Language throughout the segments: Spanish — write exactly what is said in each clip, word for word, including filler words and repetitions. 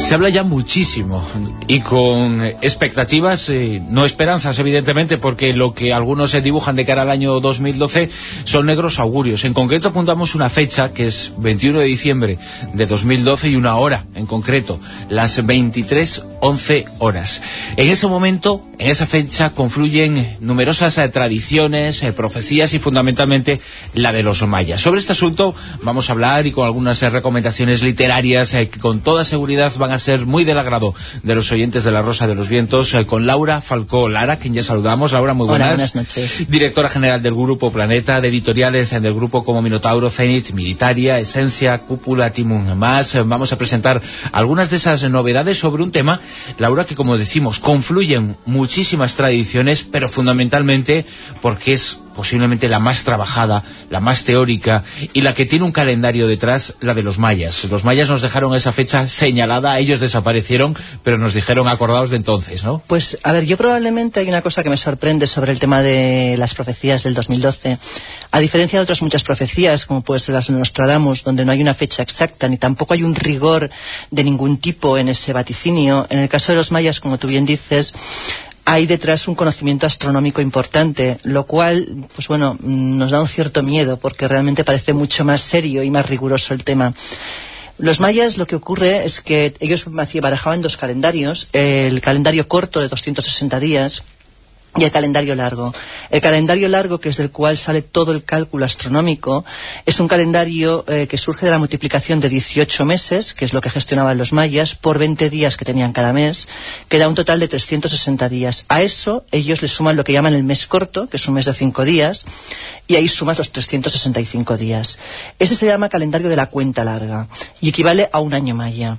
Se habla ya muchísimo y con expectativas, eh, no esperanzas evidentemente, porque lo que algunos se dibujan de cara al año dos mil doce son negros augurios. En concreto apuntamos una fecha que es veintiuno de diciembre de dos mil doce y una hora en concreto, las veintitrés once horas. En ese momento, en esa fecha, confluyen numerosas eh, tradiciones, eh, profecías y fundamentalmente la de los mayas. Sobre este asunto vamos a hablar y con algunas eh, recomendaciones literarias eh, que con toda seguridad van a ser muy del agrado de los oyentes de La Rosa de los Vientos, eh, con Laura Falcó Lara, quien ya saludamos. Laura, muy buenas. Hola, buenas noches. Directora general del Grupo Planeta, de editoriales en el grupo como Minotauro, Zenit, Militaria, Esencia, Cúpula, Timun más. Eh, vamos a presentar algunas de esas novedades sobre un tema, Laura, que como decimos, confluyen muchísimas tradiciones, pero fundamentalmente porque es posiblemente la más trabajada, la más teórica y la que tiene un calendario detrás, la de los mayas. Los mayas nos dejaron esa fecha señalada, ellos desaparecieron, pero nos dijeron acordados de entonces, ¿no? Pues, a ver, yo probablemente hay una cosa que me sorprende sobre el tema de las profecías del dos mil doce. A diferencia de otras muchas profecías, como puede ser las de Nostradamus, donde no hay una fecha exacta, ni tampoco hay un rigor de ningún tipo en ese vaticinio, en el caso de los mayas, como tú bien dices, hay detrás un conocimiento astronómico importante, lo cual, pues bueno, nos da un cierto miedo, porque realmente parece mucho más serio y más riguroso el tema. Los mayas, lo que ocurre es que ellos barajaban dos calendarios, el calendario corto de doscientos sesenta días y el calendario largo. El calendario largo, que es del cual sale todo el cálculo astronómico, es un calendario eh, que surge de la multiplicación de dieciocho meses, que es lo que gestionaban los mayas, por veinte días que tenían cada mes, que da un total de trescientos sesenta días. A eso ellos le suman lo que llaman el mes corto, que es un mes de cinco días, y ahí sumas los trescientos sesenta y cinco días. Ese se llama calendario de la cuenta larga y equivale a un año maya.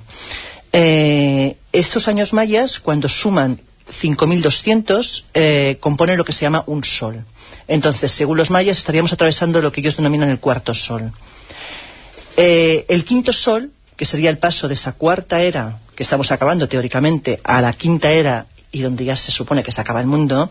Eh, esos años mayas, cuando suman cinco mil doscientos, eh, componen lo que se llama un sol. Entonces, según los mayas, estaríamos atravesando lo que ellos denominan el cuarto sol. Eh, el quinto sol, que sería el paso de esa cuarta era, que estamos acabando teóricamente, a la quinta era, y donde ya se supone que se acaba el mundo,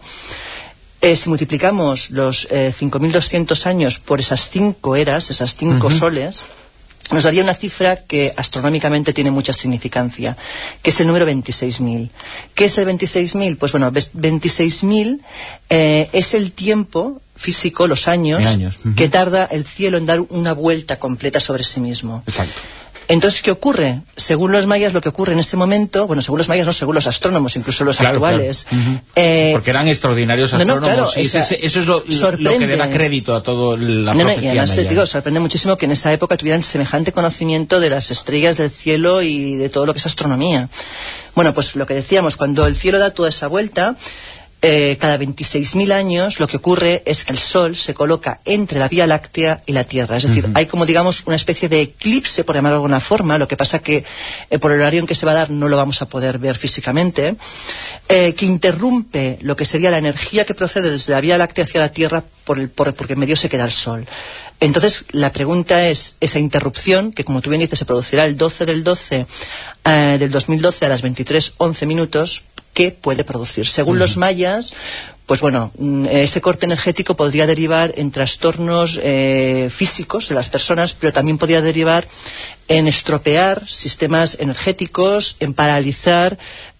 eh, si multiplicamos los eh, cinco mil doscientos años por esas cinco eras, esas cinco uh-huh. soles, nos daría una cifra que astronómicamente tiene mucha significancia, que es el número veintiséis mil. ¿Qué es el veintiséis mil? Pues bueno, veintiséis mil eh, es el tiempo físico, los años, años. Uh-huh. que tarda el cielo en dar una vuelta completa sobre sí mismo. Exacto. Entonces, ¿qué ocurre? Según los mayas, lo que ocurre en ese momento, bueno, según los mayas, no, según los astrónomos, incluso los claro, actuales. Claro. Uh-huh. Eh, Porque eran extraordinarios astrónomos. No, no, claro, y esa, ese, eso es lo, lo que le da crédito a todo la no, profecía. No, y además, te digo, sorprende muchísimo que en esa época tuvieran semejante conocimiento de las estrellas del cielo y de todo lo que es astronomía. Bueno, pues lo que decíamos, cuando el cielo da toda esa vuelta, Eh, cada veintiséis mil años lo que ocurre es que el Sol se coloca entre la Vía Láctea y la Tierra. Es decir, uh-huh. hay como, digamos, una especie de eclipse, por llamarlo de alguna forma. Lo que pasa que eh, por el horario en que se va a dar no lo vamos a poder ver físicamente, eh, que interrumpe lo que sería la energía que procede desde la Vía Láctea hacia la Tierra por el, por, porque en medio se queda el Sol. Entonces, la pregunta es, esa interrupción, que como tú bien dices, se producirá el doce del doce eh, del dos mil doce a las veintitrés once minutos, ¿qué puede producir? Según uh-huh. los mayas, pues bueno, ese corte energético podría derivar en trastornos eh, físicos de las personas, pero también podría derivar en estropear sistemas energéticos, en paralizar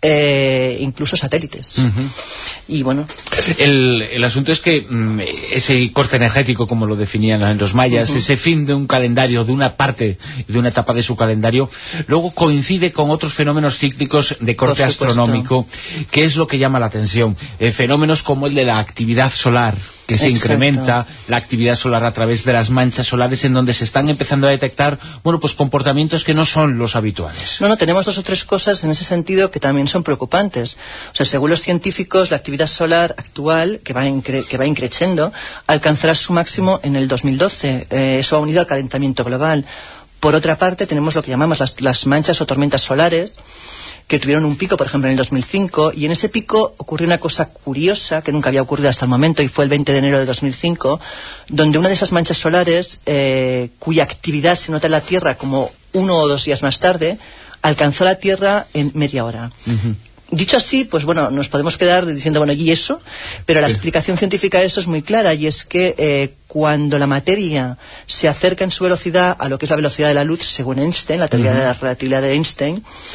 eh, incluso satélites. Uh-huh. Y bueno, el, el asunto es que mm, ese corte energético, como lo definían los mayas, uh-huh. ese fin de un calendario, de una parte, de una etapa de su calendario, luego coincide con otros fenómenos cíclicos de corte astronómico, que es lo que llama la atención. Eh, fenómenos como el de la actividad solar, que se Exacto. incrementa la actividad solar a través de las manchas solares, en donde se están empezando a detectar, bueno, pues comportamientos que no son los habituales. No, no, tenemos dos o tres cosas en ese sentido que también son preocupantes. O sea, según los científicos, la actividad solar actual, que va, incre que va increciendo, alcanzará su máximo en el dos mil doce. Eh, eso va unido al calentamiento global. Por otra parte, tenemos lo que llamamos las, las manchas o tormentas solares, que tuvieron un pico, por ejemplo, en el dos mil cinco, y en ese pico ocurrió una cosa curiosa que nunca había ocurrido hasta el momento, y fue el veinte de enero de dos mil cinco, donde una de esas manchas solares, eh, cuya actividad se nota en la Tierra como uno o dos días más tarde, alcanzó la Tierra en media hora. Uh-huh. Dicho así, pues bueno, nos podemos quedar diciendo, bueno, ¿y eso? Pero la sí. explicación científica de eso es muy clara, y es que eh, cuando la materia se acerca en su velocidad a lo que es la velocidad de la luz, según Einstein, la teoría uh-huh. de la relatividad de Einstein,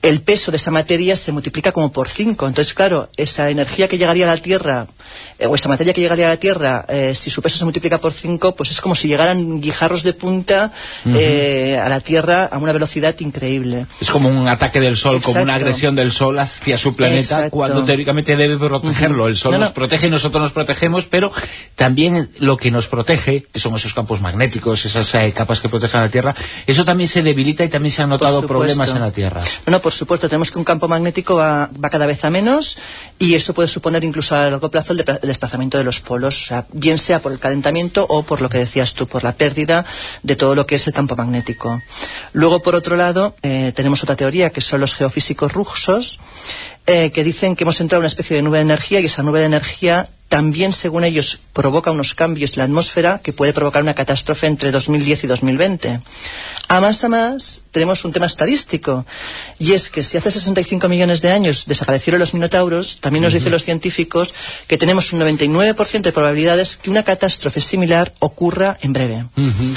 el peso de esa materia se multiplica como por cinco. Entonces, claro, esa energía que llegaría a la Tierra, eh, o esa materia que llegaría a la Tierra, eh, si su peso se multiplica por cinco, pues es como si llegaran guijarros de punta uh-huh. eh, a la Tierra a una velocidad increíble. Es como un ataque del Sol, Exacto. como una agresión del Sol hacia su planeta, Exacto. cuando teóricamente debe protegerlo. Uh-huh. El Sol no, no. nos protege y nosotros nos protegemos, pero también lo que nos protege, que son esos campos magnéticos, esas eh, capas que protegen a la Tierra, eso también se debilita y también se han notado problemas en la Tierra. No, no, por supuesto, tenemos que un campo magnético va, va cada vez a menos, y eso puede suponer incluso a largo plazo el, de, el desplazamiento de los polos, o sea, bien sea por el calentamiento o por lo que decías tú, por la pérdida de todo lo que es el campo magnético. Luego, por otro lado, eh, tenemos otra teoría que son los geofísicos rusos, eh, que dicen que hemos entrado en una especie de nube de energía, y esa nube de energía también, según ellos, provoca unos cambios en la atmósfera que puede provocar una catástrofe entre dos mil diez y dos mil veinte. A más a más, tenemos un tema estadístico, y es que si hace sesenta y cinco millones de años desaparecieron los minotauros, también nos uh-huh. dicen los científicos que tenemos un noventa y nueve por ciento de probabilidades que una catástrofe similar ocurra en breve. Uh-huh.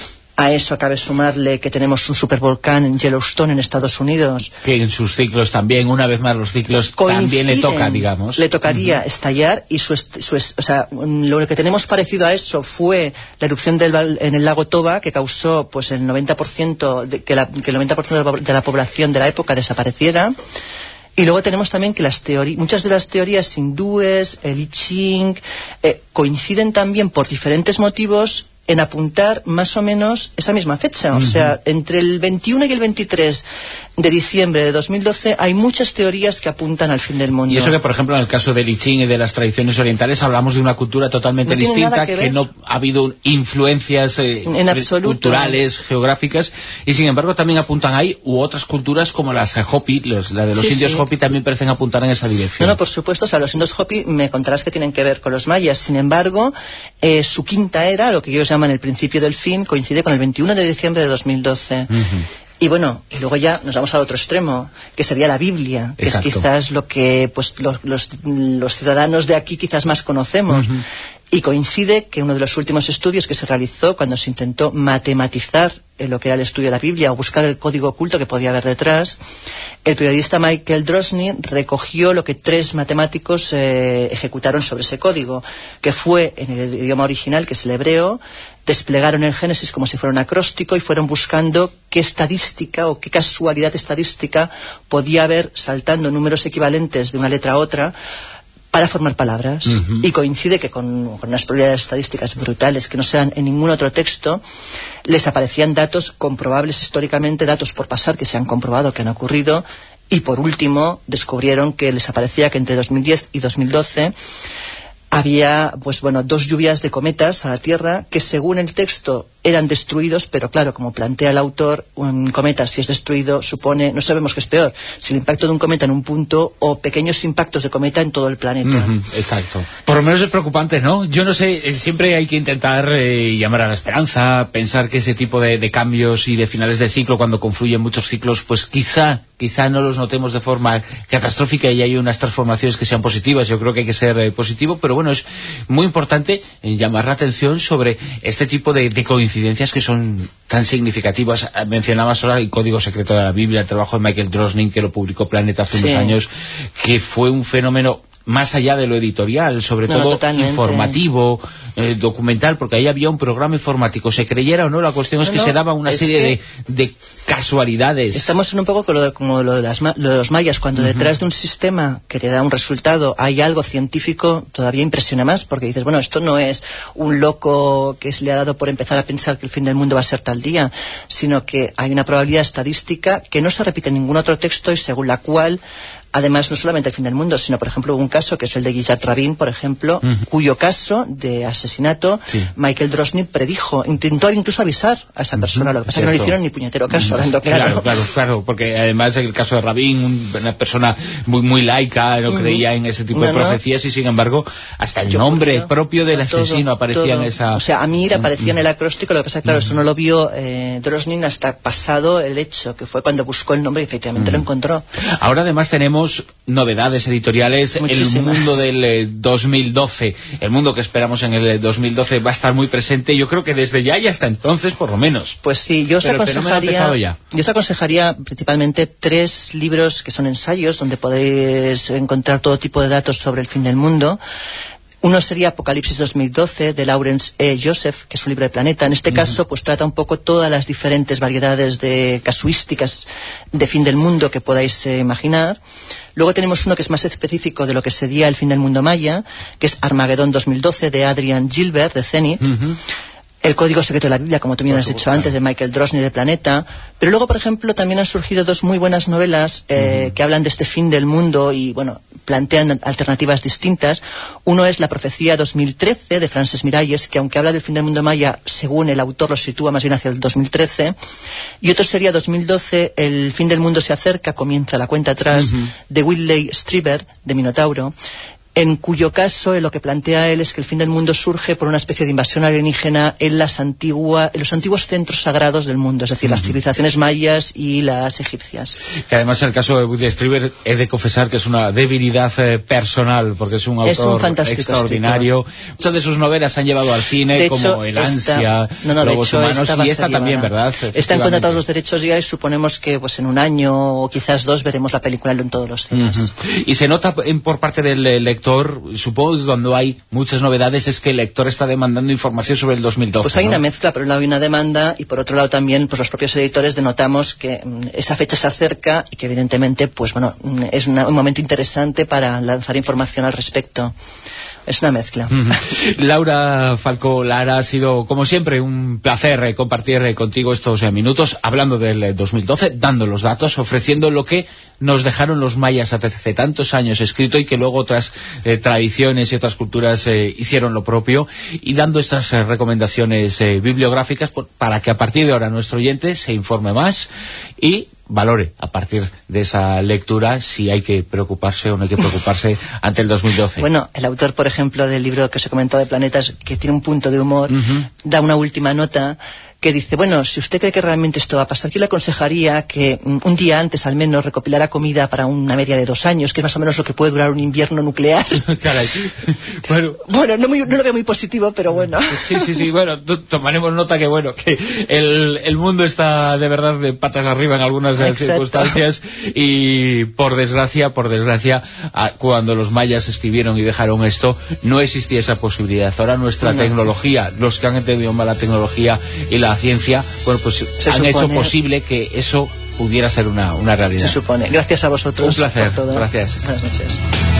A eso cabe sumarle que tenemos un supervolcán en Yellowstone, en Estados Unidos. Que en sus ciclos también, una vez más los ciclos también le toca, digamos. Le tocaría uh-huh. estallar, y su, su, o sea, lo que tenemos parecido a eso fue la erupción del, en el lago Toba, que causó pues el noventa por ciento de, que, la, que el noventa por ciento de la población de la época desapareciera. Y luego tenemos también que las teorías, muchas de las teorías hindúes, el I Ching, eh, coinciden también por diferentes motivos en apuntar más o menos esa misma fecha. Uh-huh. O sea, entre el veintiuno y el veintitrés de diciembre de dos mil doce hay muchas teorías que apuntan al fin del mundo. Y eso que, por ejemplo, en el caso del I Ching y de las tradiciones orientales, hablamos de una cultura totalmente no distinta, que, que no ha habido influencias eh, culturales, geográficas, y sin embargo también apuntan ahí, u otras culturas como las Hopi, los, la de los sí, indios sí. Hopi, también parecen apuntar en esa dirección. No, no, por supuesto, o sea, los indios Hopi me contarás que tienen que ver con los mayas. Sin embargo, eh, su quinta era, lo que ellos llaman el principio del fin, coincide con el veintiuno de diciembre de dos mil doce. Uh-huh. Y bueno, y luego ya nos vamos al otro extremo, que sería la Biblia, que Exacto. es quizás lo que pues los, los, los ciudadanos de aquí quizás más conocemos. Uh-huh. Y coincide que uno de los últimos estudios que se realizó cuando se intentó matematizar lo que era el estudio de la Biblia, o buscar el código oculto que podía haber detrás, el periodista Michael Drosnin recogió lo que tres matemáticos eh, ejecutaron sobre ese código, que fue en el idioma original, que es el hebreo. Desplegaron el Génesis como si fuera un acróstico y fueron buscando qué estadística o qué casualidad estadística podía haber saltando números equivalentes de una letra a otra para formar palabras. Uh-huh. Y coincide que con, con unas probabilidades estadísticas brutales que no se dan en ningún otro texto, les aparecían datos comprobables históricamente, datos por pasar que se han comprobado que han ocurrido. Y por último descubrieron que les aparecía que entre dos mil diez y dos mil doce había, pues bueno, dos lluvias de cometas a la Tierra que, según el texto, eran destruidos, pero claro, como plantea el autor, un cometa, si es destruido, supone, no sabemos qué es peor, si el impacto de un cometa en un punto o pequeños impactos de cometa en todo el planeta. Uh-huh, exacto. Por lo menos es preocupante, ¿no? Yo no sé, siempre hay que intentar eh, llamar a la esperanza, pensar que ese tipo de, de cambios y de finales de ciclo, cuando confluyen muchos ciclos, pues quizá, quizá no los notemos de forma catastrófica y hay unas transformaciones que sean positivas. Yo creo que hay que ser eh, positivo, pero bueno, es muy importante eh, llamar la atención sobre este tipo de, de coincidencias que son tan significativas. Mencionabas ahora el Código Secreto de la Biblia, el trabajo de Michael Drosnin, que lo publicó Planeta hace sí. unos años, que fue un fenómeno más allá de lo editorial, sobre no, todo totalmente. informativo, eh, documental, porque ahí había un programa informático, se creyera o no, la cuestión es no, que no, se daba una serie de, de casualidades. Estamos en un poco como lo de, como lo de, las, lo de los mayas, cuando uh-huh. detrás de un sistema que te da un resultado hay algo científico, todavía impresiona más, porque dices, bueno, esto no es un loco que se le ha dado por empezar a pensar que el fin del mundo va a ser tal día, sino que hay una probabilidad estadística que no se repite en ningún otro texto y según la cual, además, no solamente el fin del mundo, sino, por ejemplo, hubo un caso que es el de Gilad Rabin, por ejemplo, uh-huh. cuyo caso de asesinato sí. Michael Drosnin predijo, intentó incluso avisar a esa persona, uh-huh. lo que pasa es que no le hicieron ni puñetero caso, hablando claro. Claro, claro, claro, porque además el caso de Rabin, una persona muy muy laica, no uh-huh. creía en ese tipo no, de profecías no. y, sin embargo, hasta el Yo nombre creo, propio del asesino todo, aparecía todo. en esa... O sea, a mí aparecía uh-huh. en el acróstico, lo que pasa es que, claro, uh-huh. eso no lo vio eh, Drosnin hasta pasado el hecho, que fue cuando buscó el nombre y efectivamente uh-huh. lo encontró. Ahora, además, tenemos tenemos novedades editoriales. El mundo del eh, dos mil doce, el mundo que esperamos en el dos mil doce va a estar muy presente, yo creo que desde ya y hasta entonces, por lo menos. Pues sí, yo os Pero aconsejaría yo os aconsejaría principalmente tres libros que son ensayos, donde podéis encontrar todo tipo de datos sobre el fin del mundo. Uno sería Apocalipsis dos mil doce, de Lawrence E. Joseph, que es un libro de Planeta. En este uh-huh. caso, pues trata un poco todas las diferentes variedades de casuísticas de fin del mundo que podáis eh, imaginar. Luego tenemos uno que es más específico de lo que sería el fin del mundo maya, que es Armagedón dos mil doce, de Adrian Gilbert, de Zenith. Uh-huh. El Código Secreto de la Biblia, como tú bien has dicho antes, de Michael Drosny, de Planeta. Pero luego, por ejemplo, también han surgido dos muy buenas novelas eh, uh-huh. que hablan de este fin del mundo y, bueno, plantean alternativas distintas. Uno es La Profecía dos mil trece, de Frances Miralles, que aunque habla del fin del mundo maya, según el autor lo sitúa más bien hacia el dos mil trece. Y otro sería dos mil doce, El fin del mundo se acerca, comienza la cuenta atrás, uh-huh. de Whitley Strieber, de Minotauro, en cuyo caso lo que plantea él es que el fin del mundo surge por una especie de invasión alienígena en, las antigua, en los antiguos centros sagrados del mundo, es decir, uh-huh. las civilizaciones mayas y las egipcias. Que además en el caso de Whitley Strieber he de confesar que es una debilidad eh, personal, porque es un autor es un extraordinario. Escritor. Muchas de sus novelas han llevado al cine, de como hecho, El Ansia, esta, no, no, Lobos hecho, Humanos, esta y esta también, ¿verdad? Está en cuenta todos los derechos ya y suponemos que pues en un año o quizás dos veremos la película en todos los cines. Uh-huh. Y se nota en, por parte del lector, supongo que cuando hay muchas novedades es que el lector está demandando información sobre el dos mil doce. Pues hay ¿no? una mezcla, por un lado hay una demanda y por otro lado también pues los propios editores denotamos que mm, esa fecha se acerca y que evidentemente pues bueno es una, un momento interesante para lanzar información al respecto. Es una mezcla. Mm. Laura Falcó Lara, ha sido como siempre un placer eh, compartir eh, contigo estos eh, minutos hablando del eh, dos mil doce, dando los datos, ofreciendo lo que nos dejaron los mayas hace tantos años escrito y que luego otras eh, tradiciones y otras culturas eh, hicieron lo propio, y dando estas eh, recomendaciones eh, bibliográficas por, para que a partir de ahora nuestro oyente se informe más y valore a partir de esa lectura si hay que preocuparse o no hay que preocuparse ante el dos mil doce. Bueno, el autor, por ejemplo, del libro que os he comentado de Planetas, que tiene un punto de humor, uh-huh. da una última nota que dice, bueno, si usted cree que realmente esto va a pasar, yo le aconsejaría que um, un día antes al menos recopilara comida para una media de dos años, que es más o menos lo que puede durar un invierno nuclear. Caray. Bueno, bueno no, muy, no lo veo muy positivo, pero bueno. Sí, sí, sí, bueno, tomaremos nota que bueno, que el, el mundo está de verdad de patas arriba en algunas Exacto. circunstancias y por desgracia, por desgracia, cuando los mayas escribieron y dejaron esto, no existía esa posibilidad. Ahora nuestra no. tecnología, los que han entendido mal la tecnología y la ciencia, bueno, pues se han supone... hecho posible que eso pudiera ser una, una realidad. Se supone. Gracias a vosotros. Un placer. Por todo. Gracias. Buenas noches.